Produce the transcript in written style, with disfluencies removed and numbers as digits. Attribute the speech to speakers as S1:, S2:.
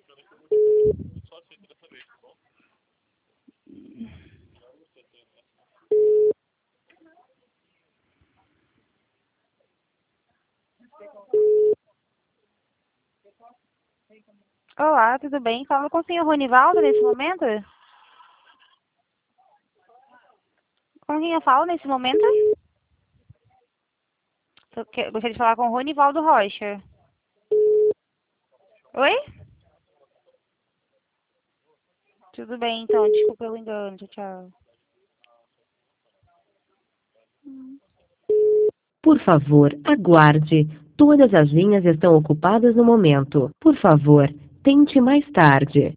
S1: Olá, tudo bem? Falo com o senhor Ronivaldo nesse momento? Com quem eu falo nesse momento? Gostaria de falar com o Ronivaldo Rocha. Oi? Tudo bem, então. Desculpa pelo engano. Tchau, tchau.
S2: Por favor, aguarde. Todas as linhas estão ocupadas no momento. Por favor, tente mais tarde.